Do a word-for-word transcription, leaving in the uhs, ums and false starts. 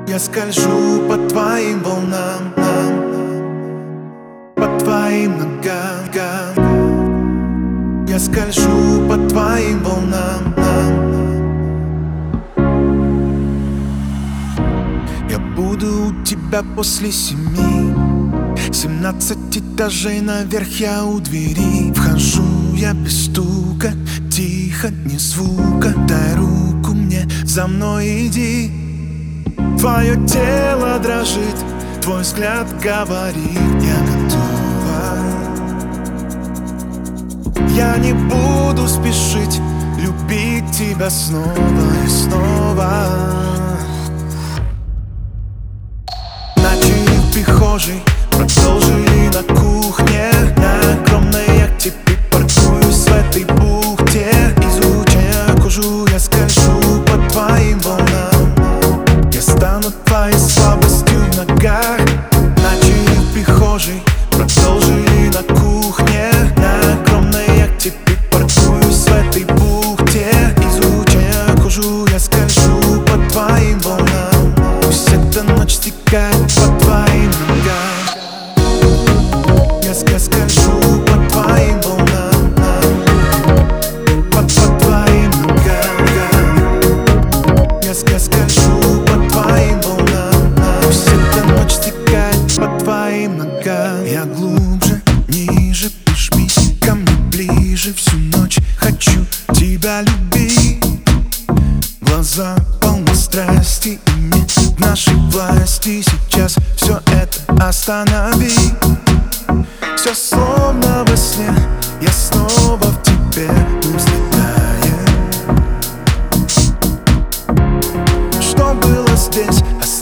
Я скольжу по твоим волнам, по твоим ногам. Я скольжу по твоим волнам. Я буду у тебя после семи. Семнадцать этажей наверх, я у двери. Вхожу я без стука, тихо, ни звука. Дай руку мне, за мной иди. Твое тело дрожит, твой взгляд говорит: я готова. Я не буду спешить любить тебя снова и снова. Начали в прихожей, продолжили на кухне. На огромной яхте припаркуюсь в этой бухте. Изучая кожу, я скольжу по твоим волнам. Я стану твоей слабостью в ногах. Начали в прихожей, продолжили на кухне. На огромной яхте припаркуюсь в этой бухте. Изучая кожу, я скольжу по твоим волнам. Пусть эта ночь стекает по твоим ногам. Я скольжу по твоим волнам, по, по твоим ногам. Я скольжу по твоим волнам. Пусть эта ночь стекает по твоим ногам. Я глубже, ниже, прижмись ко мне ближе. Всю ночь хочу тебя любить. Глаза полны страсти, и нет в нашей власти сейчас все это останови. Все словно во сне, я снова в тебе взлетаю. Что было здесь,